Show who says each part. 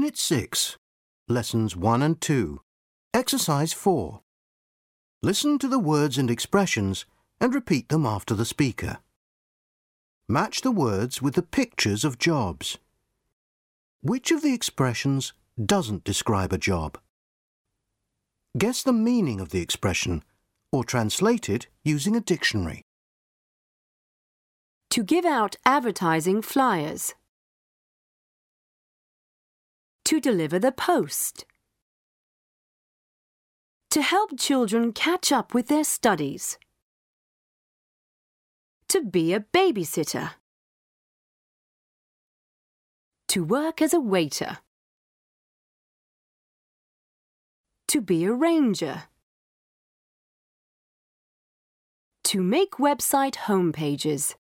Speaker 1: Unit 6, Lessons 1 and 2, Exercise 4. Listen to the words and expressions and repeat them after the speaker. Match the words with the pictures of jobs. Which of the expressions doesn't describe a job? Guess the meaning of the expression or translate it using a dictionary.
Speaker 2: To give out advertising flyers. To deliver the post. To help children catch up with their studies. To be a babysitter. To work as a waiter. To be a ranger. To make website homepages.